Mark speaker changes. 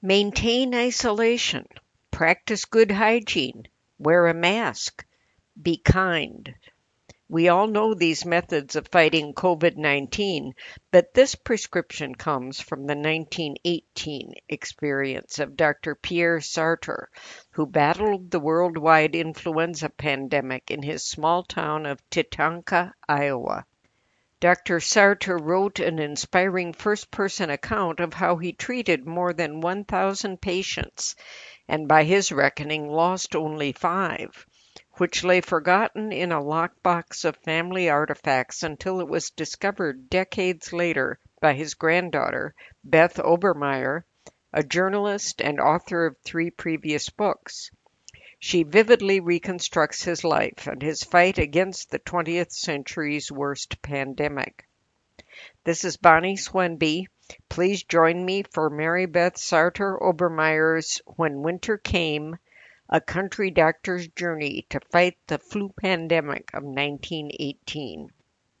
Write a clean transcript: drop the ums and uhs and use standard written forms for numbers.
Speaker 1: Maintain isolation, practice good hygiene, wear a mask, be kind. We all know these methods of fighting COVID-19, but this prescription comes from the 1918 experience of Dr. Pierre Sartre, who battled the worldwide influenza pandemic in his small town of Tatanka, Iowa. Dr. Sartre wrote an inspiring first person account of how he treated more than 1,000 patients and, by his reckoning, lost only five, which lay forgotten in a lockbox of family artifacts until it was discovered decades later by his granddaughter, Beth Obermeyer, a journalist and author of three previous books. She vividly reconstructs his life and his fight against the 20th century's worst pandemic. This is Bonnie Swenby. Please join me for Mary Beth Sartor Obermeyer's When Winter Came, a country doctor's journey to fight the flu pandemic of 1918.